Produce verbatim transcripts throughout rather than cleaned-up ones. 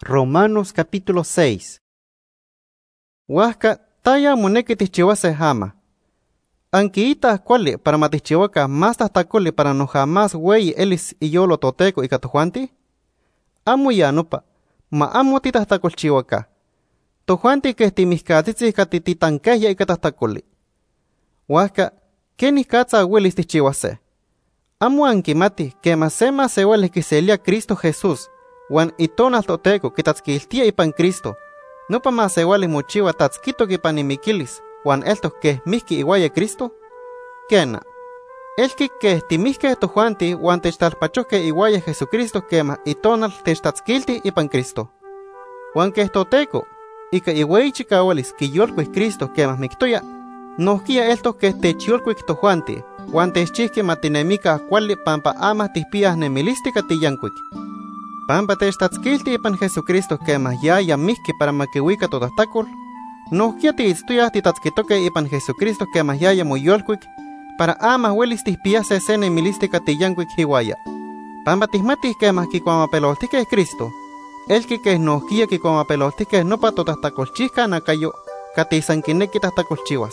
Romanos capítulo seis. Huasca taya moneki tichiwase jama. Anquiita cuali para matichiwaka más tastacoli para no jamás wey elis y yolo toteco y catojuanti? Amo ya nopa, ma amo titastacolchiwaka. Tojuanti que timiscatitzi catititanqueya y catastacoli. Huasca, ¿quién catza huelis tichiwase? Amo anquimati que masema se huelis quiselia Cristo Jesús. Juan itonal toteco que tatzquiltia ipan Cristo, no pa más iguales mochiwa tatzquito que panimiquilis, Juan elto que miski iguaya Cristo? Kena, el que que timiske to Juanti, Juan techtalpachoque iguaya Jesucristo quema itonal techtatzquilti ipan Cristo. Juan que toteco, y que iguay chicaolis que yolquis Cristo quema mictoya, no quia elto que techiolquis to Juanti, Juan techchisque matinemica cuali pampa ama tispias nemilística tiyanquic. Pampa techtatzquilti ipan Jesucristo quema ya ya miski para maquihuica totastacol, no quiati istuya titatzquitoque ipan Jesucristo quema ya ya moyolquic, para ama huelis tispiase sene milística tiyanquic hiwaya. Pampa tismatis quema kikuama pelostique es Cristo, el que que no quia kikuama pelostique no pa totastacolchisca nakayo, kati sanquineki tastacolchiwas.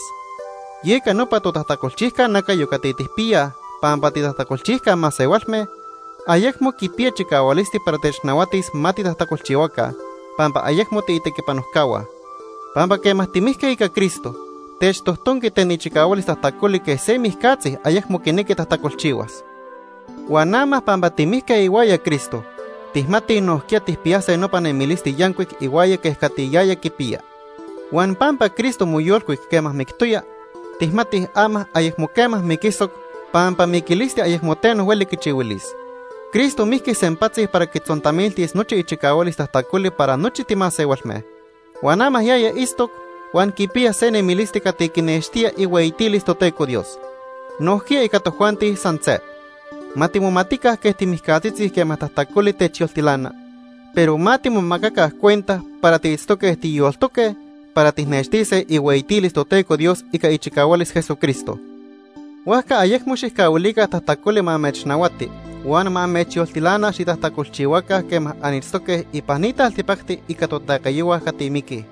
Yeka no pa totastacolchisca nakayo kati tispia, pampa titastacolchisca mas igualme, ayekmo kipia chikawalisti para technawatis mati tastacolchiwaka, pampa ayekmo te itekipanoscawa. Pampa que mastimiske ika Cristo, techtostonki teni chikawalis tastacoli que se miskatzi ayekmo kineki tastacolchiwas. Guanama pampa timiske iguaya Cristo, tismati noskia tispiase no panemilisti yanquic iguaya que escatiyaya kipia. Guan pampa Cristo muyolquic quemas mictuya, tismati ama ayekmo quemas mikisok, pampa mikilisti ayekmo teno hueli kichiwilis. Cristo miski sempatzi para que tzontamiltis noche y chicaolis tastaculi para noche timase igualme. Guanama yaya istok, guan kipia sene milística tiquinestia y weitilis toteco Dios. Nohkia y catojuanti sanse. Matimumaticas que estimiscatitzis que matastaculi techioltilana. Pero matimumacacas cuenta para tistoque estiyoltoque, para tisnestise y weitilis toteco Dios y ca chicaolis Jesucristo. Huasca ayekmushis caulika tastaculi mamechnawati. Juan ma mechioltilana si tastacolchihuaca que ma anitzoque y panita altipacti y catotacayua catimiki.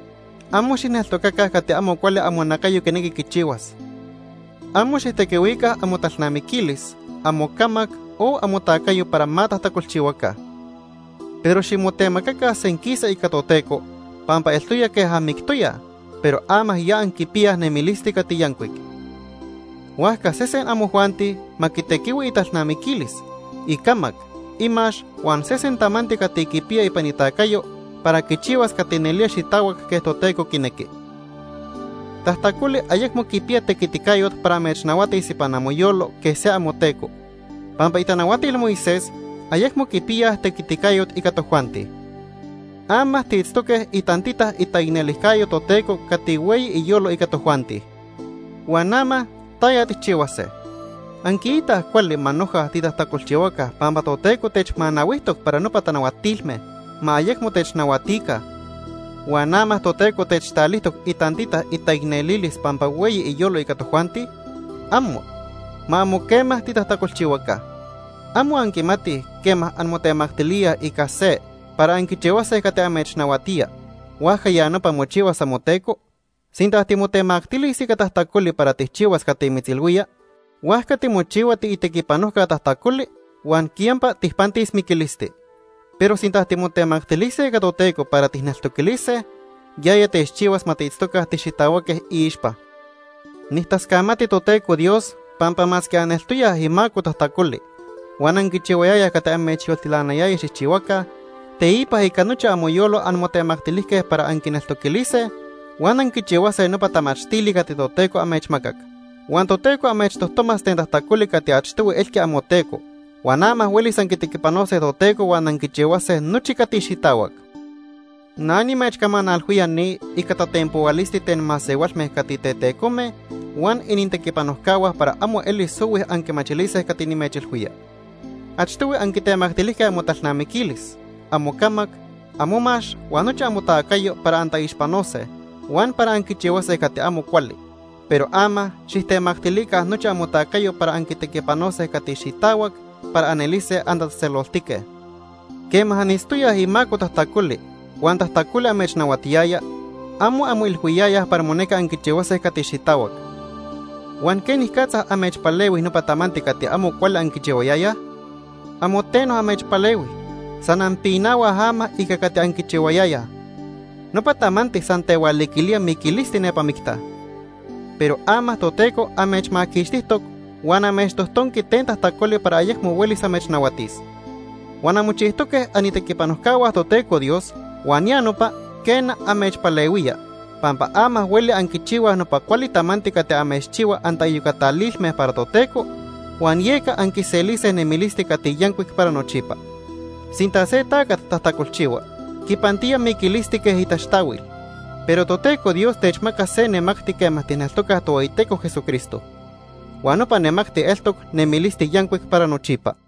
Amo si neltocaca cate amo cuale amo nacayo que negi kichiwas. Amo si tequehuica amo talnamiquilis, amo camac o amo tacayo para mata tastacolchihuaca. Pero si motemacaca senquisa y catoteco, pampa el tuya que jamictuya, pero amas ya anquipias nemilística tiyanquic. Huasca sesen amo Juanti, maquitequiwi y talnamiquilis, y camac, y mash, Juan sesen tamanti catequipia y panitacayo, para que chivas catenelia xitawak que toteco kineki. Tastacule ayekmo kipia tequiticayot para mechnawati y sipanamoyolo que sea moteco. Pampa itanawati el Moisés, ayekmo kipia tequiticayot y catojuanti. Amas titztoque y tantitas y taineliscayo toteco catiwey y yolo y catojuanti. Guanama, taya tichiwase. Anquiita cuali manoja titastacolchiwaka pampa toteco techmanahuistok para no patanahuatilme, ma ayekmo technahuatica. Guanama toteco techtalistok y tantita y taignelilis pampa hueyi y yolo y catojuanti. Amo, ma amo quemas titastacolchiwaka. Amo anquimati quemas anmotemactilia y case para anquichiwase cateamechnahuatia. Huaja ya no pamochiwas amoteco. Sinta timotemactili si catastaculi para tichiwas catimitzilhuia, huasca timochiwa ti itequipanosca catastaculi, huan quiempa tispantis miquiliste. Pero sinta timotemactilice catoteco para tisneltoquilice, ya ya techiwas matitztoca tixitahuaques ishpa. Nistascamati toteco Dios, pampa más que aneltuya himaco tastaculi, huan anquichihuayaya cateamechioltilanayaya xichihuaca, teipa y canucha amoyolo anmotemactilisque para anquineltoquilice, Juan anquichiwase no patamachtili cati toteco amechmacac. Juan toteco amechtostomas tentastaculi cati achtuwe elque amoteco. Juan amas huelis anquitiquipanose toteco Juan anquichiwase nuchi cati xitawak. Nani mechcamanalhuya ni y catatempoalisti ten masewalme cati tetecome, Juan inintequipanoscawas para amo elis suwis anquimachilises cati nimechilhuya. Achtuwe anquitemactilisque amotalnamiquilis, amo camac, amo mash, Juan nucha amotacayo para antaishpanose. Juan para anquichiwase cati amo cuali, pero ama, xistemactilica noche amotacayo para anquitequipanose cati xitawak para anelice andatzeloltique. Quemah anistoyah imaco tahtakuli, uan tahtakuli amechnawatiaya, amo amo ilhuiyayah para moneca anquichiuaseh catixitawak. Uan kenih katzah amechpalewih nopa tamanti cati amo cuali anquichiuayayah, amo teno amechpalewih, san ampinawah ama ica cati anquichiuayayah. Nopa tamanti san teualiquilia miquilisti nepa micta. Pero ama toteco amechmaquixtihtoc, uan amechtohtonqui ten tahtakuli para ayecmo uelis amechnawatis. Uan amochihtoqueh anitequipanohcauah toteco Dios, uan ya nopa quena amechpaleuia, pampa ama hueli anquichiuah nopa cuali tamanti cati amechchiua antayucatalilmeh para toteco, uan yeca anquiseliseh nemilisti cati yancuic para nochipa. Sinta se tacat tahtacolchiua, quipantia miquilisti queh itaxtawil, pero toteco Dios techmaca se nemacti quemah tineltocah toaiteco Jesucristo. Uan nopa nemacti eltoc nemilisti yancuic para nochipa.